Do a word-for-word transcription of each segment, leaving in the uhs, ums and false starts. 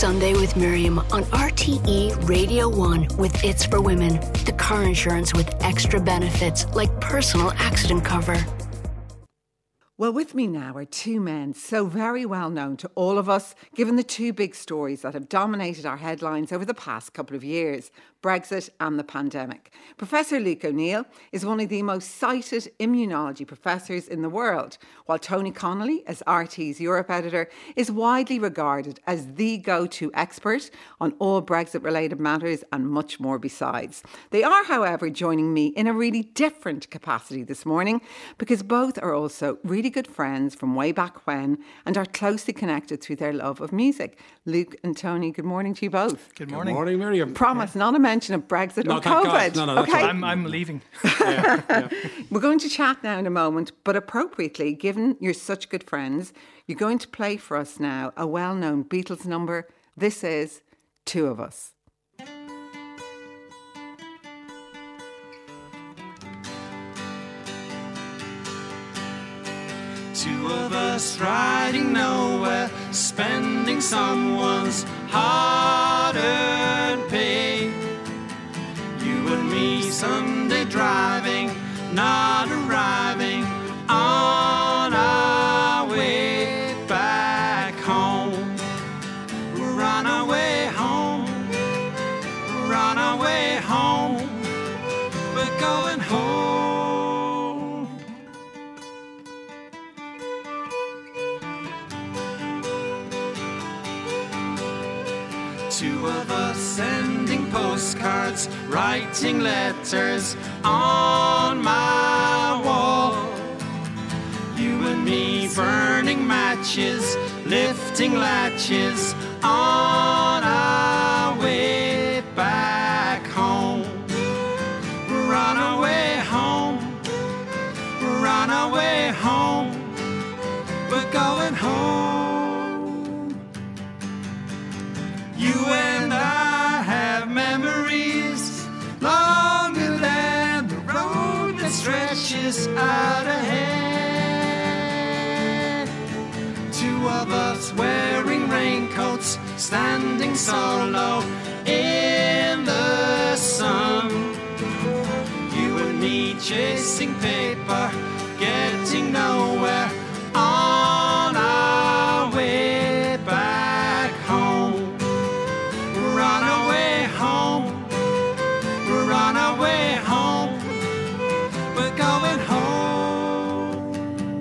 Sunday with Miriam on R T E Radio one with It's for Women, the car insurance with extra benefits like personal accident cover. Well, with me now are two men so very well known to all of us, given the two big stories that have dominated our headlines over the past couple of years, Brexit and the pandemic. Professor Luke O'Neill is one of the most cited immunology professors in the world, while Tony Connolly, as R T's Europe editor, is widely regarded as the go-to expert on all Brexit-related matters and much more besides. They are, however, joining me in a really different capacity this morning because both are also really good friends from way back when and are closely connected through their love of music. Luke and Tony, good morning to you both. Good morning. Good morning, Miriam. Promise, yeah. Not a mention of Brexit no, or COVID. God. No, no, that's okay. right. I'm, I'm leaving. yeah, yeah. We're going to chat now in a moment, but appropriately, given you're such good friends, you're going to play for us now a well-known Beatles number. This is Two of Us. Two of us riding nowhere, spending someone's hard-earned pay. You and me Sunday driving, not arriving on our way back home. We're on our way home, we're on our way home, we're going home. Two of us sending postcards, writing letters on my wall. You and me burning matches, lifting latches on our way back home. We're on our way home, we're on our way home, we're going home. You and I have memories longer than the road that stretches out ahead. Two of us wearing raincoats, standing solo in the sun. You and me chasing paper, getting nowhere on our way back home. We're on our way home, we're on our way home, we're going home.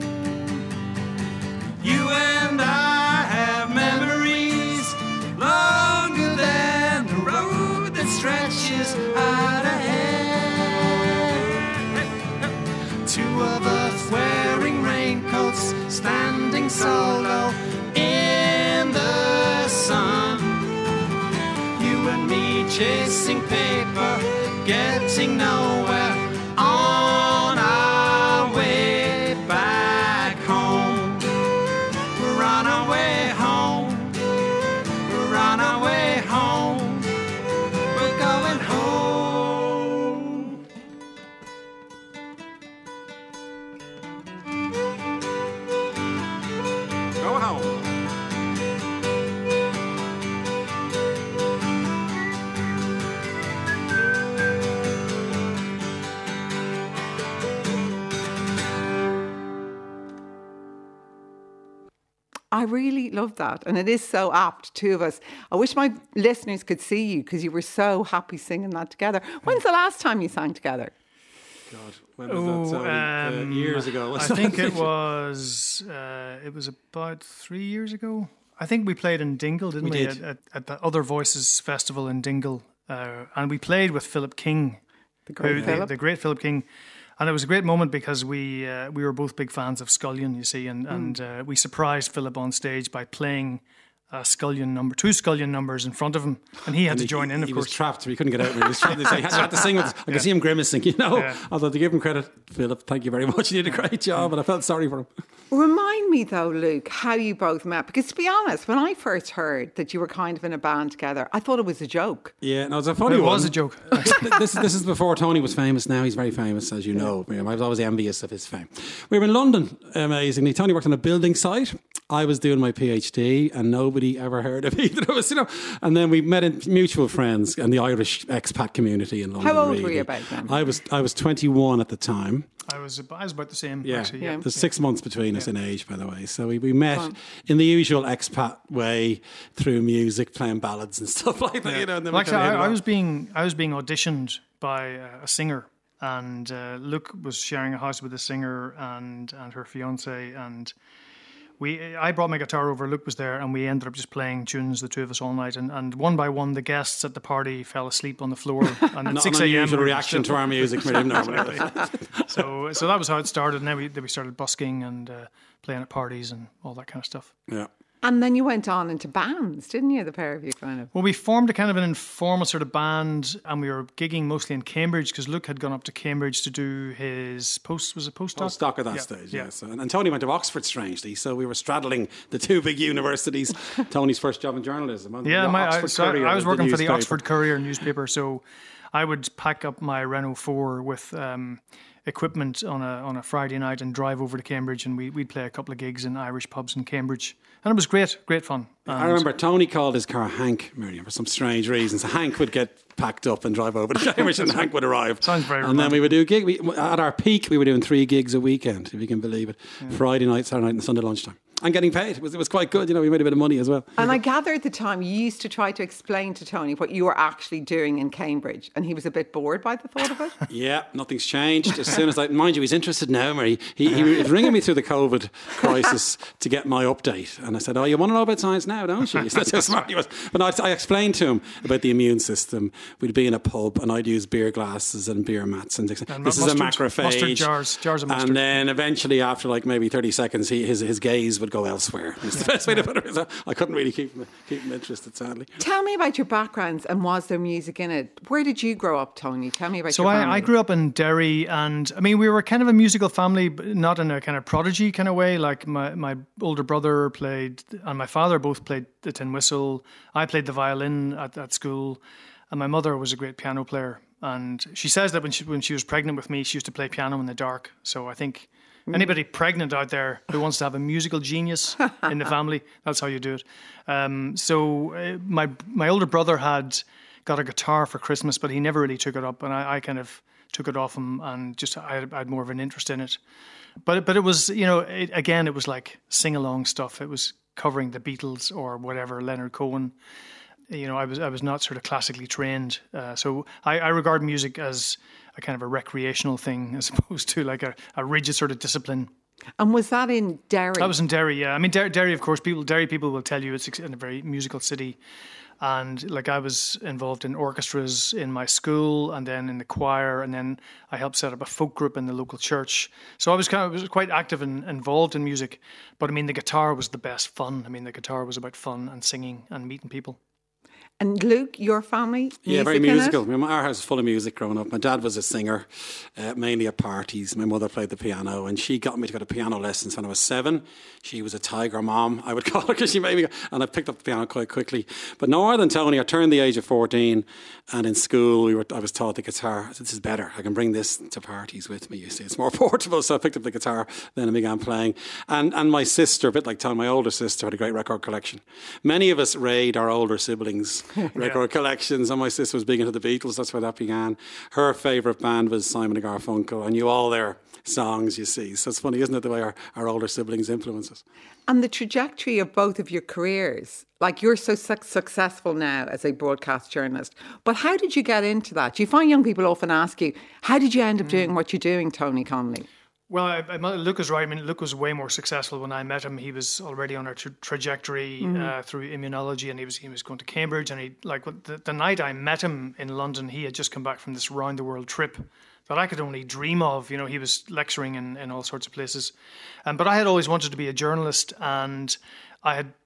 You and I have memories longer than the road that stretches out ahead. Two of us wearing raincoats, standing solo in the sun. You and me chasing paper, getting nowhere on our way back home. We're on our way home, we're on our way home, we're going home. Go home. I really love that. And it is so apt, two of us. I wish my listeners could see you because you were so happy singing that together. When's the last time you sang together? God, when was that? Sorry, um, uh, years ago. I think it was uh, it was about three years ago. I think we played in Dingle, didn't we? We we? did. At, at, at the Other Voices Festival in Dingle. Uh, and we played with Philip King. The great who, Philip. The, the great Philip King. And it was a great moment because we uh, we were both big fans of Scullion, you see, and, mm. and uh, we surprised Philip on stage by playing uh, Scullion number, two Scullion numbers in front of him, and he had and to he, join in, of he course. He was trapped, he couldn't get out. He was trapped. He had, had to sing with us. I could Yeah. see him grimacing, you know. Yeah. Although to give him credit, Philip, thank you very much. You did a great job, and I felt sorry for him. Remind me though, Luke, how you both met. Because to be honest, when I first heard that you were kind of in a band together, I thought it was a joke. Yeah, no, it was a funny It one. was a joke. this, this is before Tony was famous. Now he's very famous, as you know. I was always envious of his fame. We were in London, amazingly. Tony worked on a building site, I was doing my PhD and nobody ever heard of either of us, you know. And then we met in mutual friends in the Irish expat community in London. How old really. were you about then? I was I was twenty-one at the time. I was ab- I was about the same. Yeah, actually, Yeah. yeah. there's six months between us in age, by the way. So we, we met in the usual expat way through music, playing ballads and stuff like that. You know, and then Well, we actually, kinda hit it I, I off. was being I was being auditioned by uh, a singer, and uh, Luke was sharing a house with a singer and and her fiance, and we I brought my guitar over. Luke was there, and we ended up just playing tunes, the two of us, all night. And, and one by one, the guests at the party fell asleep on the floor. And at Not six an a.m. unusual we were reaction still- to our music, Miriam. No, So so that was how it started. And then we then we started busking and uh, playing at parties and all that kind of stuff. yeah. And then you went on into bands, didn't you? The pair of you, kind of. Well, we formed a kind of an informal sort of band, and we were gigging mostly in Cambridge because Luke had gone up to Cambridge to do his post. Was it postdoc? Stock at that Yeah, stage, yeah. yes. And, and Tony went to Oxford, strangely, so we were straddling the two big universities. Tony's first job in journalism. wasn't it? Yeah, The my, I, Oxford so I- Courier I was working for the newspaper. Oxford Courier newspaper, so I would pack up my Renault four with um, equipment on a on a Friday night and drive over to Cambridge, and we, we'd play a couple of gigs in Irish pubs in Cambridge, and it was great, great fun. I And remember Tony called his car Hank, Miriam, for some strange reasons. Hank would get packed up and drive over to Cambridge, and Hank would arrive. Sounds very And then we would do a gig. We, at our peak, we were doing three gigs a weekend, if you can believe it. Friday night, Saturday night, and Sunday lunchtime. And getting paid. It was, it was quite good. You know, we made a bit of money as well. And I gather at the time you used to try to explain to Tony what you were actually doing in Cambridge, and he was a bit bored by the thought of it. Yeah, nothing's changed. As soon as I, mind you, he's interested now, Mary. He, he was ringing me through the COVID crisis to get my update. And I said, oh, you want to know about science now, don't you? That's how smart he was. But I, I explained to him about the immune system. We'd be in a pub and I'd use beer glasses and beer mats. And, And this mu- is a mustard- macrophage. mustard jars- jars of mustard. And then eventually, after like maybe thirty seconds, he, his, his gaze would go elsewhere. It's the best way to put it. I couldn't really keep him, keep him interested, sadly. Tell me about your backgrounds and was there music in it? Where did you grow up, Tony? Tell me about So your I, family. I grew up in Derry, and I mean, we were kind of a musical family, but not in a kind of prodigy kind of way. Like my, my older brother played, and my father both played the tin whistle. I played the violin at, at school, and my mother was a great piano player. And she says that when she when she was pregnant with me, she used to play piano in the dark. So I think anybody pregnant out there who wants to have a musical genius in the family, that's how you do it. Um, so uh, my my older brother had got a guitar for Christmas, but he never really took it up, and I, I kind of took it off him, and just I had, I had more of an interest in it. But but it was, you know, it, again, it was like sing along stuff. It was covering the Beatles or whatever, Leonard Cohen. You know, I was I was not sort of classically trained, uh, so I, I regard music as a kind of a recreational thing as opposed to like a, a rigid sort of discipline. And was that in Derry? I was in Derry, yeah. I mean, Der- Derry, of course, people Derry people will tell you it's in a very musical city, and like I was involved in orchestras in my school, and then in the choir, and then I helped set up a folk group in the local church. So I was kind of was quite active and involved in music. But I mean, the guitar was the best fun. I mean, the guitar was about fun and singing and meeting people. And Luke, your family? Yeah, very music in it? musical. I mean, our house was full of music growing up. My dad was a singer, uh, mainly at parties. My mother played the piano, and she got me to go to piano lessons when I was seven. She was a tiger mom, I would call her, because she made me go, and I picked up the piano quite quickly. But no more than Tony, I turned the age of fourteen, and in school we were. I was taught the guitar. I said, this is better. I can bring this to parties with me, you see. It's more portable, so I picked up the guitar, then I began playing. And and my sister, a bit like Tony, my older sister, had a great record collection. Many of us raid our older siblings' record collections, and my sister was big into the Beatles. That's where that began. Her favourite band was Simon and Garfunkel. I knew all their songs, you see. So it's funny, isn't it, the way our, our older siblings influence us. And the trajectory of both of your careers, like you're so su- successful now as a broadcast journalist, but how did you get into that? Do you find young people often ask you, how did you end up doing what you're doing, Tony Connolly? Well, I, I, Luke is right. I mean, Luke was way more successful when I met him. He was already on a tra- trajectory mm-hmm. uh, through immunology, and he was he was going to Cambridge. And he like the, the night I met him in London, he had just come back from this round the world trip that I could only dream of. You know, he was lecturing in, in all sorts of places, um, but I had always wanted to be a journalist, and I had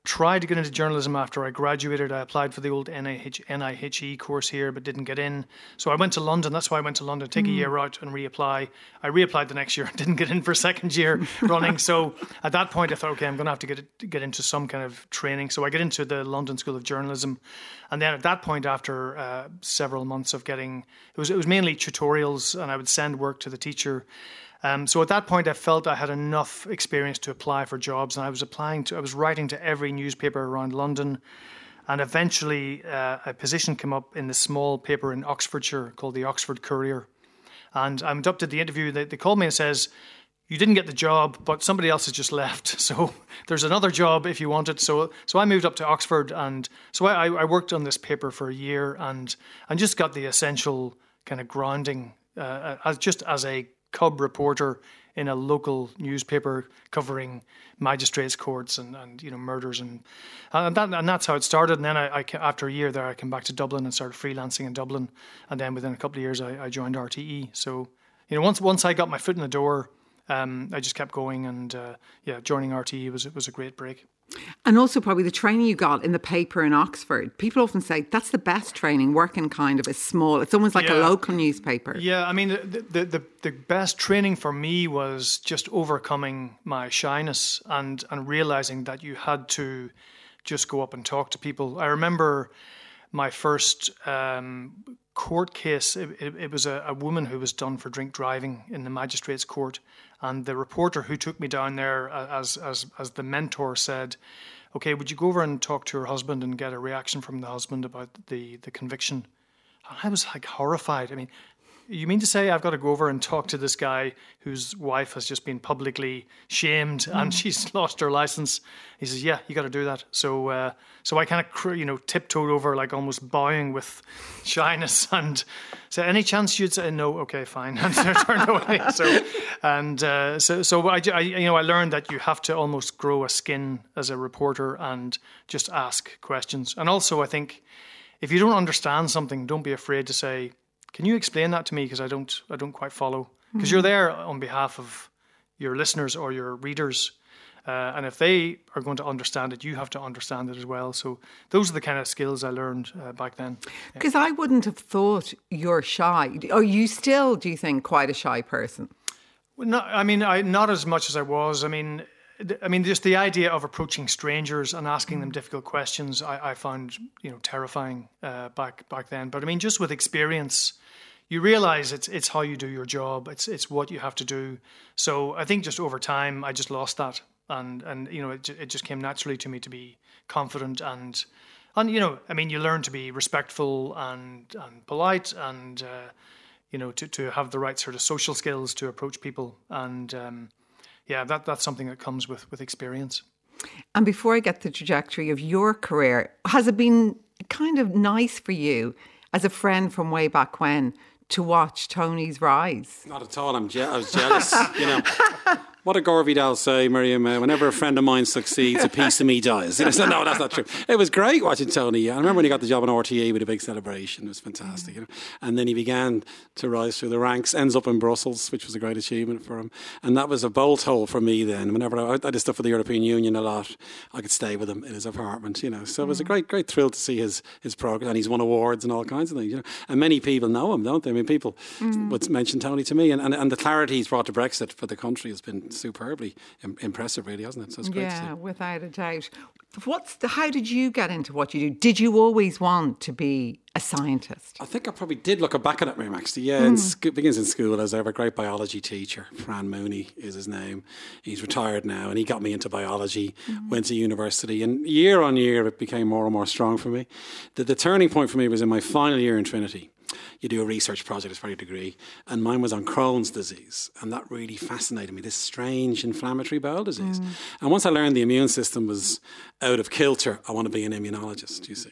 tried to get into journalism after I graduated. I applied for the old N I H E course here, but didn't get in. So I went to London. That's why I went to London, take mm. a year out and reapply. I reapplied the next year, didn't get in for a second year running. So at that point, I thought, okay, I'm going to have to get get into some kind of training. So I get into the London School of Journalism. And then at that point, after uh, several months of getting, it was it was mainly tutorials, and I would send work to the teacher. Um, so at that point, I felt I had enough experience to apply for jobs, and I was applying to, I was writing to every newspaper around London, and eventually uh, a position came up in the small paper in Oxfordshire called the Oxford Courier, and I went up to the interview. They, they called me and says, "You didn't get the job, but somebody else has just left, so there's another job if you want it." So, so I moved up to Oxford, and so I, I worked on this paper for a year, and and just got the essential kind of grounding uh, as just as a cub reporter in a local newspaper covering magistrates' courts and, and you know murders and and that and that's how it started. And then I, I after a year there, I came back to Dublin and started freelancing in Dublin. And then within a couple of years, I, I joined R T E. So you know once once I got my foot in the door, um, I just kept going. And uh, yeah, joining R T E was was a great break. And also probably the training you got in the paper in Oxford. People often say that's the best training, working kind of a small, it's almost like yeah. a local newspaper. Yeah, I mean, the, the the the best training for me was just overcoming my shyness and, and realising that you had to just go up and talk to people. I remember my first um, court case. It, it, it was a, a woman who was done for drink driving in the magistrates' court. And the reporter who took me down there as as as the mentor said, "Okay, would you go over and talk to her husband and get a reaction from the husband about the, the conviction?" And I was like horrified. I mean, you mean to say I've got to go over and talk to this guy whose wife has just been publicly shamed mm. and she's lost her license? He says, "Yeah, you got to do that." So, uh, so I kind of, you know, tiptoed over, like almost bowing with shyness, and said, "Any chance you'd say no?" "Okay, fine." And turned away. So, and uh, so, so I, I, you know, I learned that you have to almost grow a skin as a reporter and just ask questions. And also, I think if you don't understand something, don't be afraid to say, "Can you explain that to me? Because I don't, I don't quite follow." Because mm-hmm. you're there on behalf of your listeners or your readers, uh, and if they are going to understand it, you have to understand it as well. So those are the kind of skills I learned uh, back then. Because yeah. I wouldn't have thought you're shy. Are you still, do you think, quite a shy person? Well, not, I mean, I, not as much as I was. I mean. I mean, just the idea of approaching strangers and asking them difficult questions, I, I found, you know, terrifying uh, back back then. But I mean, just with experience, you realise it's it's how you do your job. It's it's what you have to do. So I think just over time, I just lost that, and and you know, it it just came naturally to me to be confident and and you know, I mean, you learn to be respectful and and polite and uh, you know, to to have the right sort of social skills to approach people and. Um, Yeah, that that's something that comes with, with experience. And before I get the trajectory of your career, has it been kind of nice for you as a friend from way back when to watch Tony's rise? Not at all. I'm je- I was jealous, you know. What did Gore Vidal say, Miriam? Uh, whenever a friend of mine succeeds, a piece of me dies. You know, so no, that's not true. It was great watching Tony. Yeah. I remember when he got the job on R T E with a big celebration. It was fantastic. You know? And then he began to rise through the ranks, ends up in Brussels, which was a great achievement for him. And that was a bolt hole for me then. Whenever I, I did stuff for the European Union a lot, I could stay with him in his apartment, you know. So it was a great, great thrill to see his, his progress. And he's won awards and all kinds of things, you know. And many people know him, don't they? I mean, people mm. would mention Tony to me. And, and, and the clarity he's brought to Brexit for the country has been superbly impressive, really, hasn't it? So it's great yeah, to see. Without a doubt. What's the, how did you get into what you do? Did you always want to be a scientist? I think I probably did, looking back at it, Miriam, actually. Yeah, mm. in sc- begins in school. As I have a great biology teacher, Fran Mooney is his name. He's retired now, and he got me into biology, mm. went to university, and year on year it became more and more strong for me. The, the turning point for me was in my final year in Trinity. You do a research project as part of your degree, and mine was on Crohn's disease, and that really fascinated me, this strange inflammatory bowel disease. Mm. And once I learned the immune system was out of kilter, I want to be an immunologist, you see.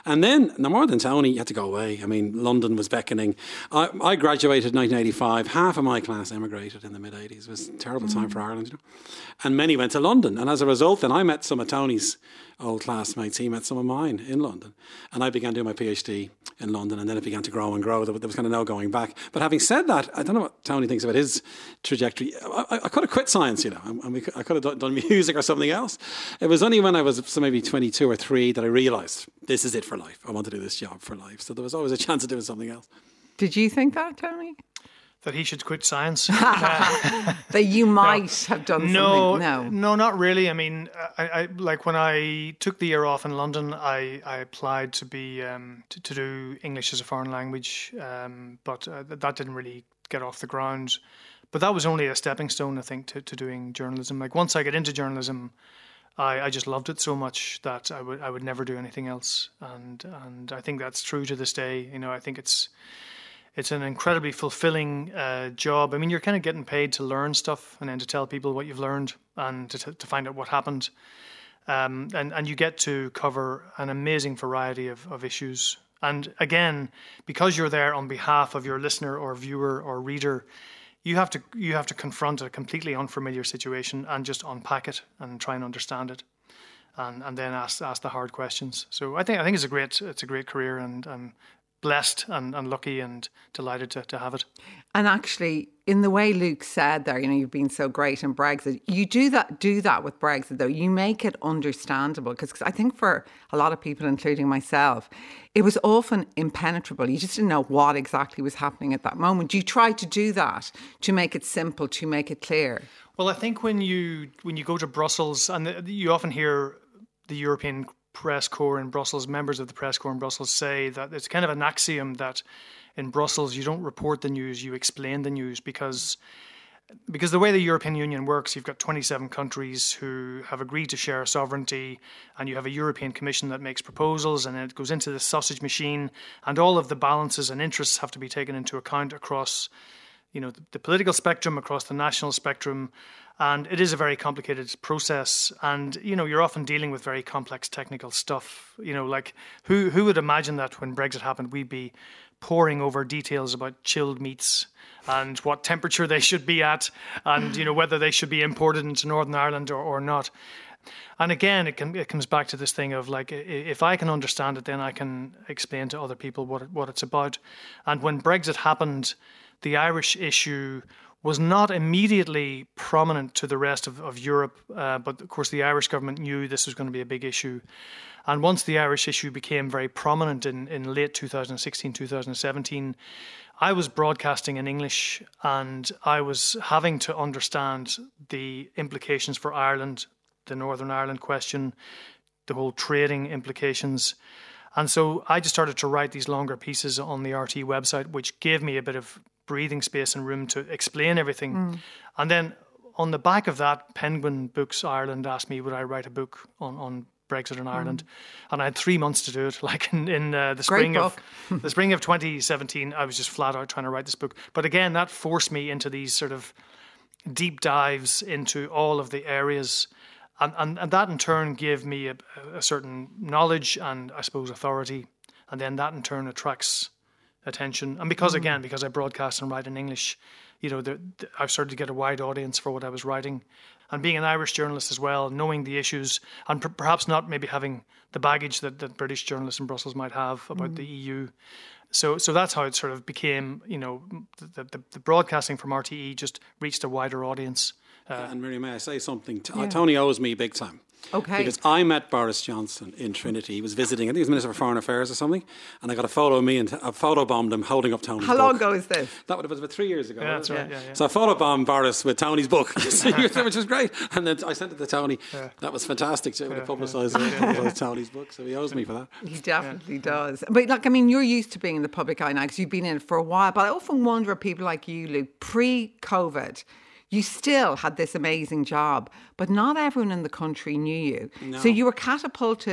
And then, no more than Tony, you had to go away. I mean, London was beckoning. I, I graduated in nineteen eighty-five. Half of my class emigrated in the mid-eighties. It was a terrible time for Ireland, you know. And many went to London. And as a result, then I met some of Tony's old classmates. He met some of mine in London. And I began doing my PhD in London, and then it began to grow and grow. There was kind of no going back. But having said that, I don't know what Tony thinks about his trajectory. I, I, I could have quit science, you know, and we could, I could have done, done music or something else. It was only when I was so maybe twenty-two or three that I realised this is it for life. I want to do this job for life. So there was always a chance of doing something else. Did you think that, Tony? That he should quit science. uh, that you might no, have done no, something. No, no, not really. I mean, I, I like when I took the year off in London, I, I applied to be um, to, to do English as a foreign language, um, but uh, that didn't really get off the ground. But that was only a stepping stone, I think, to, to doing journalism. Like once I get into journalism, I, I just loved it so much that I would I would never do anything else, and and I think that's true to this day. You know, I think it's. It's an incredibly fulfilling uh, job. I mean, you're kind of getting paid to learn stuff and then to tell people what you've learned and to, to find out what happened. Um, and, and you get to cover an amazing variety of, of issues. And again, because you're there on behalf of your listener or viewer or reader, you have to you have to confront a completely unfamiliar situation and just unpack it and try and understand it, and and then ask ask the hard questions. So I think I think it's a great it's a great career, and I'm blessed and, and lucky and delighted to, to have it. And actually, in the way Luke said there, you know, you've been so great in Brexit. You do that do that with Brexit, though. You make it understandable, because I think for a lot of people, including myself, it was often impenetrable. You just didn't know what exactly was happening at that moment. You try to do that to make it simple, to make it clear. Well, I think when you when you go to Brussels, and you often hear the European press corps in Brussels, members of the press corps in Brussels say that it's kind of an axiom that in Brussels you don't report the news, you explain the news, because because the way the European Union works, you've got twenty-seven countries who have agreed to share sovereignty, and you have a European Commission that makes proposals, and it goes into the sausage machine, and all of the balances and interests have to be taken into account across, you know, the, the political spectrum, across the national spectrum. And it is a very complicated process. And, you know, you're often dealing with very complex technical stuff. You know, like who who would imagine that when Brexit happened, we'd be poring over details about chilled meats and what temperature they should be at, and, you know, whether they should be imported into Northern Ireland or, or not. And again, it can it comes back to this thing of like, if I can understand it, then I can explain to other people what it, what it's about. And when Brexit happened, the Irish issue was not immediately prominent to the rest of, of Europe, uh, but of course the Irish government knew this was going to be a big issue. And once the Irish issue became very prominent in, in late two thousand sixteen, two thousand seventeen, I was broadcasting in English, and I was having to understand the implications for Ireland, the Northern Ireland question, the whole trading implications. And so I just started to write these longer pieces on the R T E website, which gave me a bit of breathing space and room to explain everything. Mm. And then on the back of that, Penguin Books Ireland asked me, would I write a book on, on Brexit in Ireland? Mm. And I had three months to do it. Like in, in uh, the spring of the spring of twenty seventeen, I was just flat out trying to write this book. But again, that forced me into these sort of deep dives into all of the areas. And, and, and that in turn gave me a, a certain knowledge and, I suppose, authority. And then that in turn attracts attention. And because, mm. again, because I broadcast and write in English, you know, the, the, I've started to get a wide audience for what I was writing. And being an Irish journalist as well, knowing the issues, and per- perhaps not maybe having the baggage that, that British journalists in Brussels might have about mm. the E U. So so that's how it sort of became, you know, the, the, the broadcasting from R T E just reached a wider audience. Uh, and Miriam, may I say something? T- yeah. Tony owes me big time. Okay. Because I met Boris Johnson in Trinity. He was visiting, I think he was Minister for Foreign Affairs or something, and I got a photo of me and I photobombed him holding up Tony's How book. How long ago is this? That would have been about three years ago. Yeah, that's right. Yeah, yeah. So I photobombed Boris with Tony's book, which was great. And then I sent it to Tony. Yeah. That was fantastic to yeah, publicise yeah. yeah. Tony's book. So he owes me for that. He definitely yeah. does. But like, I mean, you're used to being in the public eye now because you've been in it for a while. But I often wonder if people like you, Luke, pre-COVID, you still had this amazing job, but not everyone in the country knew you. No. So you were catapulted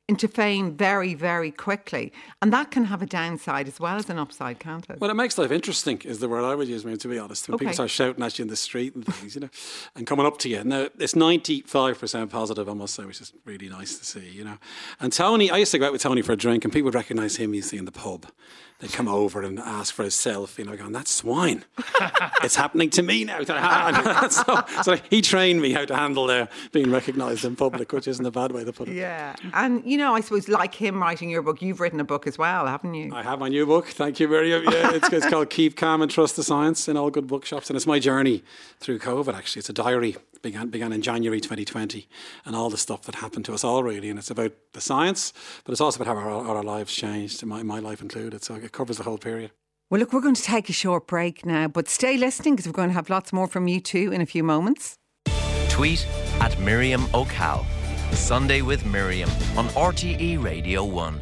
into fame very, very quickly. And that can have a downside as well as an upside, can't it? Well, it makes life interesting, is the word I would use, I mean, to be honest. When Okay. people start shouting at you in the street and things, you know, and coming up to you. Now, it's ninety-five percent positive, I must say, which is really nice to see, you know. And Tony, I used to go out with Tony for a drink, and people would recognise him, you see, in the pub. They'd come over and ask for his selfie, you know, going, that's swine. It's happening to me now. so, so he trained me how to handle uh, being recognised in public, which isn't a bad way to put it. Yeah. And, you know, I suppose like him writing your book, you've written a book as well, haven't you? I have my new book. Thank you, Miriam. Yeah, it's, it's called Keep Calm and Trust the Science in all good bookshops. And it's my journey through COVID, actually. It's a diary. Began, began in January twenty twenty, and all the stuff that happened to us all, really. And it's about the science, but it's also about how our, our lives changed, my, my life included. So it covers the whole period. Well, look, we're going to take a short break now, but stay listening because we're going to have lots more from you too in a few moments. Tweet at Miriam O'Cal. Sunday with Miriam on R T E Radio one.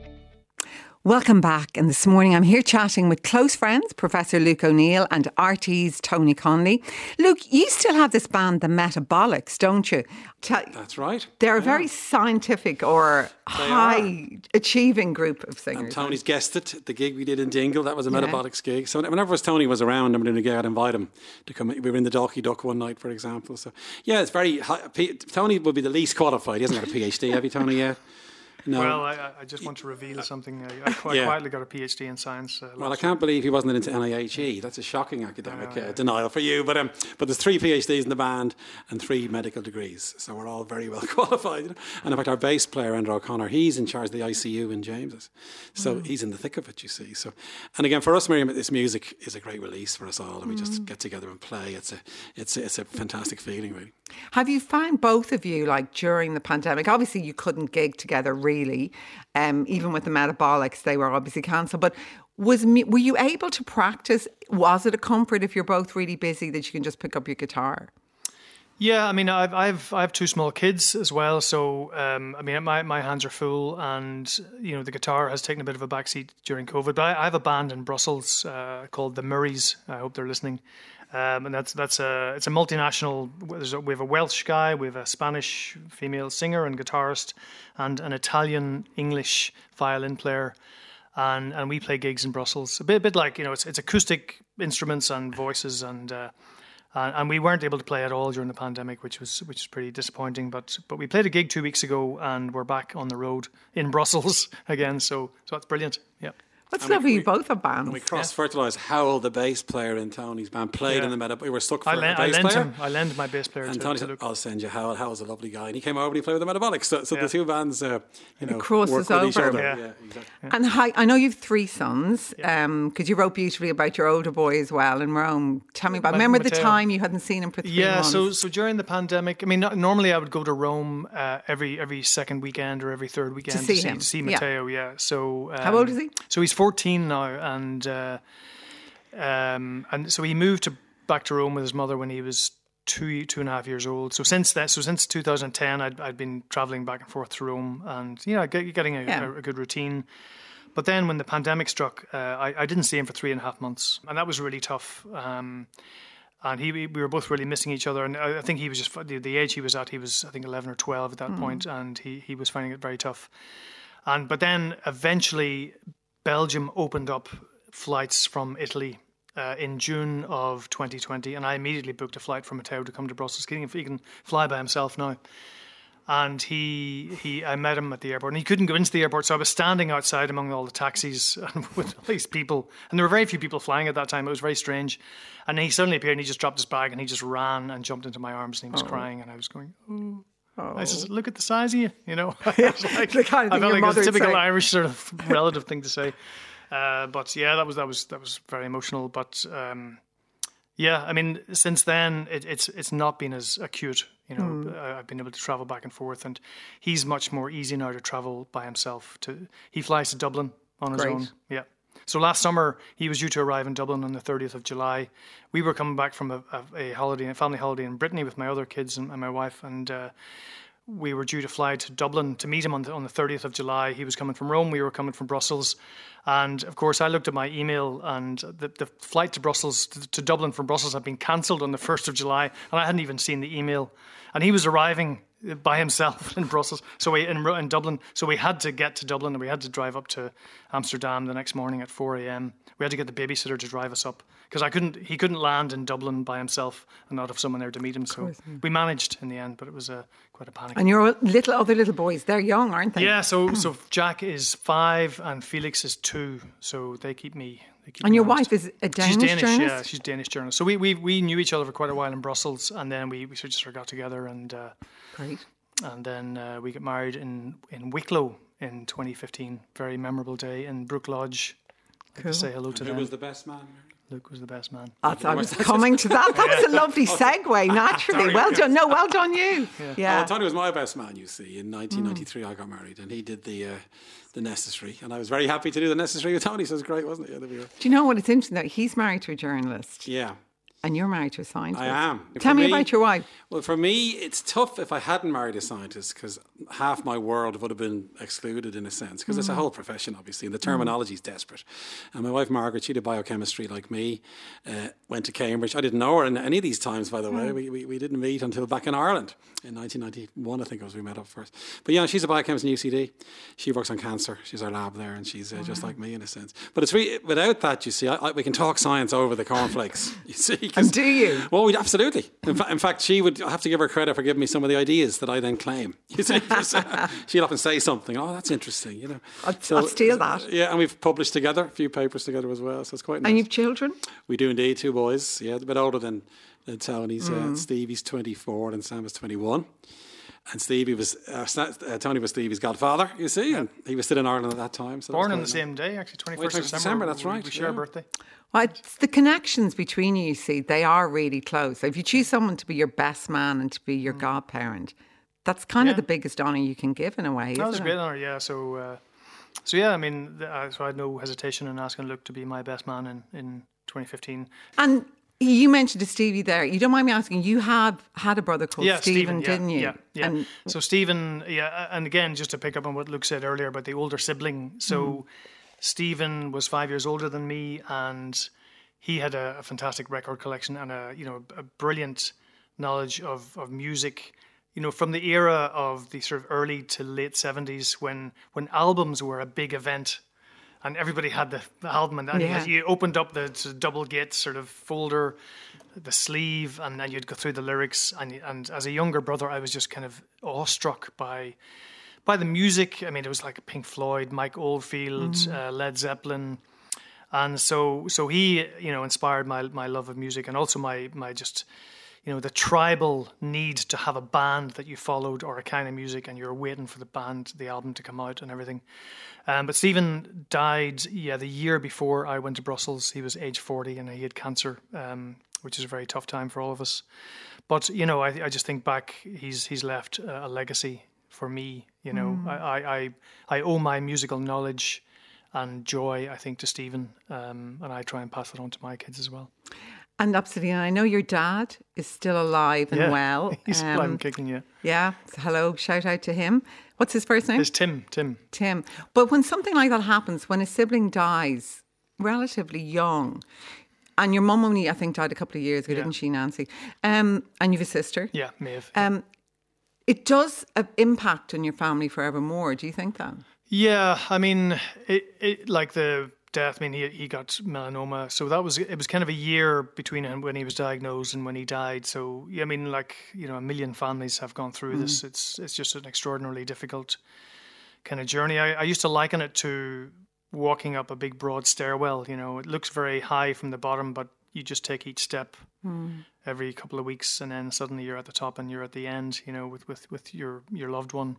Welcome back. And this morning I'm here chatting with close friends, Professor Luke O'Neill and R T's Tony Connolly. Luke, you still have this band, The Metabolics, don't you? Tell, That's right. They're a Yeah. very scientific or high-achieving group of singers. And Tony's guessed it, the gig we did in Dingle, that was a Yeah. Metabolics gig. So whenever Tony was around, I'm doing a gig, I'd invite him to come. We were in the Dalkey Duck one night, for example. So yeah, it's very high. P- Tony would be the least qualified. He hasn't got a PhD, have you, Tony, yet? No. Well, I, I just want to reveal something. I, I quite Yeah. quietly got a PhD in science. Uh, Well, I last can't believe he wasn't into N I H E. That's a shocking academic Oh, yeah. uh, denial for you. But um, but there's three PhDs in the band and three medical degrees, so we're all very well qualified. You know? And in fact, our bass player Andrew O'Connor, he's in charge of the I C U in James's, so Mm. he's in the thick of it. You see. So, and again, for us, Miriam, this music is a great release for us all, and we Mm. just get together and play. It's a it's a, it's a fantastic feeling, really. Have you found both of you, like during the pandemic, obviously you couldn't gig together really, um, even with the Metabolics, they were obviously cancelled, but was me, were you able to practice? Was it a comfort if you're both really busy that you can just pick up your guitar? Yeah, I mean, I've I've I have two small kids as well, so um, I mean, my my hands are full, and you know, the guitar has taken a bit of a backseat during COVID. But I, I have a band in Brussels uh, called the Murrays. I hope they're listening. Um, and that's that's a it's a multinational. There's a, we have a Welsh guy, we have a Spanish female singer and guitarist, and an Italian English violin player, and and we play gigs in Brussels. A bit a bit like, you know, it's it's acoustic instruments and voices, and uh, and, and we weren't able to play at all during the pandemic, which was which was pretty disappointing. But but we played a gig two weeks ago, and we're back on the road in Brussels again. So so that's brilliant. Yeah. That's And we- lovely, we- you both have bands. And we cross-fertilised. Howell, the bass player in Tony's band, played Yeah. in the Metabolics. We were stuck for I, a lent, I bass lent player. him. I lent my bass player And to, Tony to said, Luke. I'll send you Howell. Howell's a lovely guy. And he came over and he played with the Metabolics. So, so Yeah. the two bands, uh, you know, crosses work with each over. other. Yeah. Yeah, exactly. And hi, I know you've three sons, because you wrote beautifully about your older boy as well in Rome. Tell me about. Ma- Remember the Matteo. time you hadn't seen him for three Yeah, months? so so during the pandemic, I mean, no- normally I would go to Rome uh, every every second weekend or every third weekend see him. to see Yeah. Matteo. Yeah. So um, How old is he? So he's fourteen now, and uh, um, and so he moved to back to Rome with his mother when he was two two and a half years old. So since then, so since two thousand ten, I'd I'd been traveling back and forth to Rome, and you know, get, getting a, Yeah. a, a good routine. But then when the pandemic struck, uh, I, I didn't see him for three and a half months, and that was really tough. Um, and he, we were both really missing each other. And I, I think he was just the, the age he was at. He was, I think, eleven or twelve at that point, and he, he was finding it very tough. And but then eventually, Belgium opened up flights from Italy uh, in June of twenty twenty, and I immediately booked a flight from Matteo to come to Brussels. He can, he can fly by himself now. And he, he, I met him at the airport, and he couldn't go into the airport, so I was standing outside among all the taxis and with all these people, and there were very few people flying at that time. It was very strange. And then he suddenly appeared, and he just dropped his bag, and he just ran and jumped into my arms, and he was crying, and I was going, "Oh." I said, "Look at the size of you," you know. I was like, The kind of I thing felt your like it was a mother'd typical say. Irish sort of relative thing to say. Uh, but yeah, that was that was that was very emotional. But um, yeah, I mean, since then it, it's it's not been as acute. You know, Hmm. I- I've been able to travel back and forth, and he's much more easy now to travel by himself. To he flies to Dublin on his Great. own. Yeah. So last summer he was due to arrive in Dublin on the thirtieth of July. We were coming back from a, a, a holiday, a family holiday in Brittany with my other kids and, and my wife, and uh, we were due to fly to Dublin to meet him on the, on the thirtieth of July. He was coming from Rome. We were coming from Brussels. And, of course, I looked at my email, and the, the flight to Brussels, to, to Dublin from Brussels had been cancelled on the first of July, and I hadn't even seen the email. And he was arriving by himself in Brussels. So we in, in Dublin. So we had to get to Dublin, and we had to drive up to Amsterdam the next morning at four a.m. We had to get the babysitter to drive us up because I couldn't. He couldn't land in Dublin by himself and not have someone there to meet him. So course, yeah. we managed in the end, but it was uh, quite a panic. And your little other little boys, they're young, aren't they? Yeah. So so Jack is five and Felix is two. So they keep me. They keep And me your honest. wife is a Danish She's Danish, journalist? yeah. She's Danish journalist. So we, we we knew each other for quite a while in Brussels, and then we we sort of just got together and. Uh, Great. And then uh, we got married in, in Wicklow in twenty fifteen. Very memorable day in Brook Lodge. Got Cool. to say hello to Who them. was the best man? Luke was the best man. That's, I was coming to that. That was a lovely segue, naturally. Sorry. Well done. No, well done you. Yeah. Yeah. Oh, Tony was my best man, you see. In nineteen ninety-three, mm. I got married, and he did the uh, the necessary. And I was very happy to do the necessary with Tony, so it was great, wasn't it? Yeah, there we go. Do you know what? It's interesting though. He's married to a journalist. Yeah. And you're married to a scientist. I am. Tell For me, me- about your wife. Well, for me, it's tough if I hadn't married a scientist because half my world would have been excluded in a sense because it's a whole profession, obviously, and the terminology is desperate. And my wife, Margaret, she did biochemistry like me, uh, went to Cambridge. I didn't know her in any of these times, by the way. We, we, we didn't meet until back in Ireland in nineteen ninety-one, I think it was we met up first. But yeah, she's a biochemist in U C D. She works on cancer. She's our lab there, and she's uh, just like me in a sense. But it's really, without that, you see, I, I, we can talk science over the cornflakes, you see. 'cause- And do you? Well, we absolutely. In, fa- in fact, she would I have to give her credit for giving me some of the ideas that I then claim. You see, 'cause, uh, she'd often say something. Oh, that's interesting. You know, I'll, I'll steal that. Yeah, and we've published together a few papers together as well, so it's quite nice. And you've children? We do indeed, two boys. Yeah, a bit older than, than Tony's. Uh, Stevie's twenty-four and Sam is twenty-one. And Stevie was uh, Sa- uh, Tony was Stevie's godfather. You see, and he was still in Ireland at that time. So that was Born on quite the nice. same day, actually, twenty-first Oh, of twenty-first December. December, that's we, right, We share a yeah. birthday. Well, it's the connections between you, you see, they are really close. If you choose someone to be your best man and to be your godparent, that's kind Yeah. of the biggest honour you can give in a way, That was a isn't great it? honour, yeah. So, uh, so yeah, I mean, th- uh, so I had no hesitation in asking Luke to be my best man in, in twenty fifteen. And you mentioned to Stevie there, you don't mind me asking, you have had a brother called Yeah, Stephen, Stephen, yeah, didn't you? Yeah, yeah. And so Stephen, yeah, and again, just to pick up on what Luke said earlier about the older sibling. So Mm. Stephen was five years older than me, and he had a, a fantastic record collection and a you know a brilliant knowledge of of music. You know, from the era of the sort of early to late seventies, when when albums were a big event. And everybody had the, the album, and then Yeah. you, you opened up the sort of double gate sort of folder, the sleeve, and then you'd go through the lyrics. And and as a younger brother, I was just kind of awestruck by by the music. I mean, it was like Pink Floyd, Mike Oldfield, uh, Led Zeppelin, and so so he you know inspired my my love of music, and also my my just you know the tribal need to have a band that you followed or a kind of music, and you're waiting for the band, the album to come out and everything. Um, but Stephen died, yeah, the year before I went to Brussels. He was age forty and he had cancer, um, which is a very tough time for all of us. But, you know, I, I just think back, he's he's left a, a legacy for me. You know, I, I, I, I owe my musical knowledge and joy, I think, to Stephen. Um, and I try and pass it on to my kids as well. And absolutely, and I know your dad is still alive and Yeah, well. he's alive Um, and kicking, yeah. Yeah, so hello, shout out to him. What's his first name? It's Tim, Tim. Tim. But when something like that happens, when a sibling dies relatively young, and your mum only, I think, died a couple of years ago, Yeah. didn't she, Nancy? Um, and you have a sister. Yeah, Maeve. Um, it does uh, impact on your family forevermore. Do you think that? Yeah, I mean, it, it like the death. I mean, he he got melanoma, so that was it was kind of a year between him when he was diagnosed and when he died. So yeah, I mean, like you know, a million families have gone through this. It's it's just an extraordinarily difficult kind of journey. I, I used to liken it to walking up a big broad stairwell. You know, it looks very high from the bottom, but you just take each step every couple of weeks, and then suddenly you're at the top and you're at the end. You know, with with with your your loved one.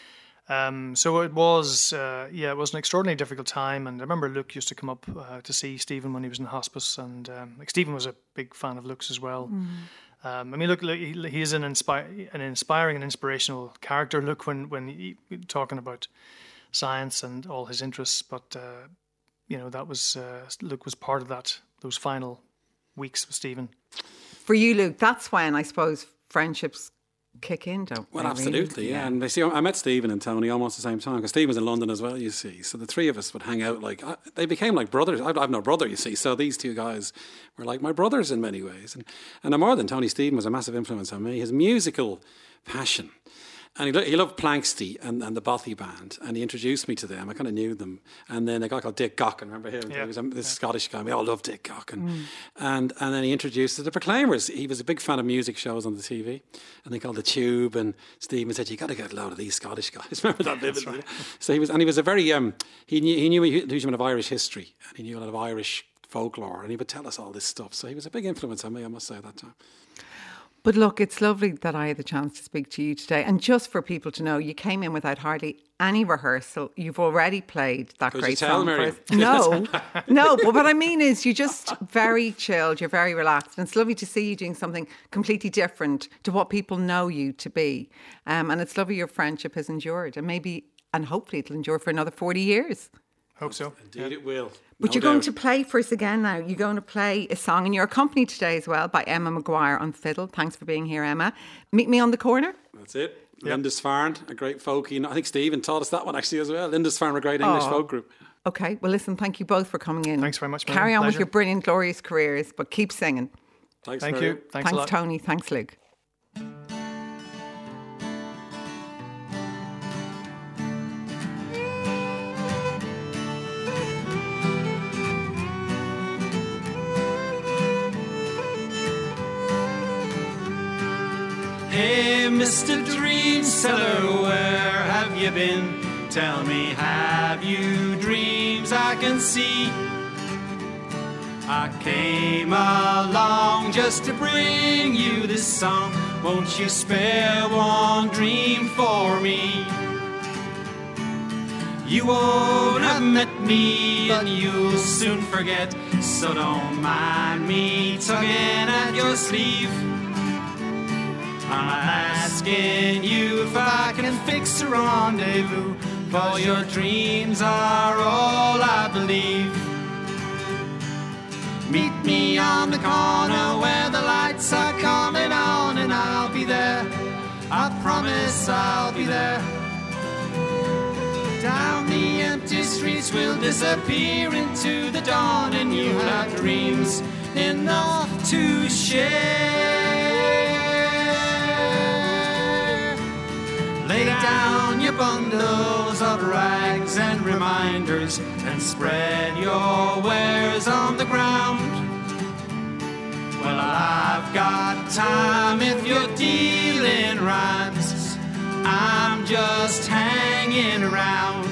Um, so it was, uh, yeah, it was an extraordinarily difficult time. And I remember Luke used to come up uh, to see Stephen when he was in hospice, and um, like Stephen was a big fan of Luke's as well. Um, I mean, look, look, he, he is an inspire, an inspiring and inspirational character. Luke, when when he, talking about science and all his interests, but uh, you know that was uh, Luke was part of that those final weeks with Stephen. For you, Luke, that's when I suppose friendships kick in, don't Well, they, absolutely, really? yeah. And they see, I met Stephen and Tony almost at the same time because Stephen was in London as well, you see. So the three of us would hang out like, I, they became like brothers. I have no brother, you see. So these two guys were like my brothers in many ways. And, and more than Tony, Stephen was a massive influence on me. His musical passion. And he, lo- he loved Planksty and, and the Bothy Band, and he introduced me to them. I kind of knew them. And then a guy called Dick Gaughan, remember him? Yeah. He was a, this yeah. Scottish guy. We all loved Dick Gaughan. Mm. And and then he introduced us to the Proclaimers. He was a big fan of music shows on the T V, and they called The Tube. And Stephen said, "You got to get a load of these Scottish guys." Remember that vividly? Right. So he was, and he was a very um, he knew he knew a huge amount of Irish history, and he knew a lot of Irish folklore, and he would tell us all this stuff. So he was a big influence on me, I must say, at that time. But look, it's lovely that I had the chance to speak to you today. And just for people to know, you came in without hardly any rehearsal. You've already played that Could great you tell, song for Miriam? us. No, no. But what I mean is you're just very chilled. You're very relaxed. And it's lovely to see you doing something completely different to what people know you to be. Um, and it's lovely your friendship has endured. And maybe, and hopefully it'll endure for another forty years. Hope so. Indeed yeah. it will. But No you're going doubt. to play for us again now. You're going to play a song, and you're accompanied today as well by Emma Maguire on fiddle. Thanks for being here, Emma. Meet Me on the Corner. That's it. Yep. Lindisfarne, a great folky. I think Stephen taught us that one actually as well. Lindisfarne, a great English Oh. folk group. Okay, well, listen, thank you both for coming in. Thanks very much, Miriam. Carry on with Pleasure. your brilliant, glorious careers, but keep singing. Thanks, Thank Miriam. you. Thanks, Thanks, a lot. Tony. Thanks, Luke. Hey, Mister Dream Seller, where have you been? Tell me, have you dreams I can see? I came along just to bring you this song. Won't you spare one dream for me? You won't have met me and you'll soon forget, so don't mind me tugging at your sleeve. I'm asking you if I can fix a rendezvous, for your dreams are all I believe. Meet me on the corner where the lights are coming on, and I'll be there, I promise I'll be there. Down the empty streets we'll disappear into the dawn, and you'll have dreams enough to share. Lay down your bundles of rags and reminders and spread your wares on the ground. Well, I've got time if you're dealing rhymes. I'm just hanging around.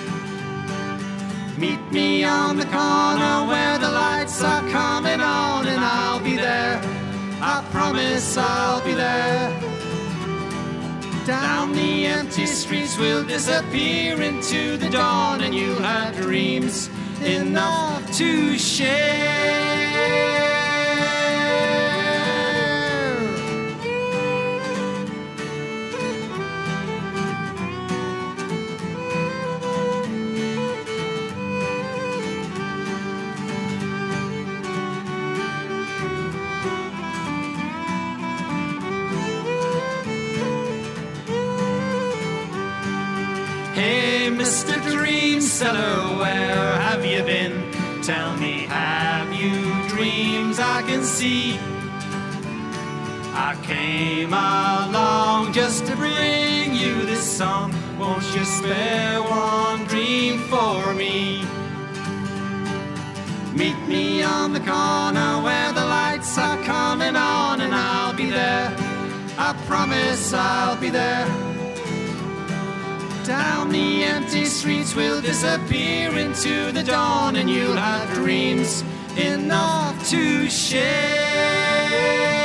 Meet me on the corner where the lights are coming on, and I'll be there, I promise I'll be there. Down the empty streets we'll disappear into the dawn, and you'll have dreams enough to share. Hey, Mister Dream Seller, where have you been? Tell me, have you dreams I can see? I came along just to bring you this song. Won't you spare one dream for me? Meet me on the corner where the lights are coming on, and I'll be there, I promise I'll be there. Down the empty streets we'll disappear into the dawn, and you'll have dreams enough to share.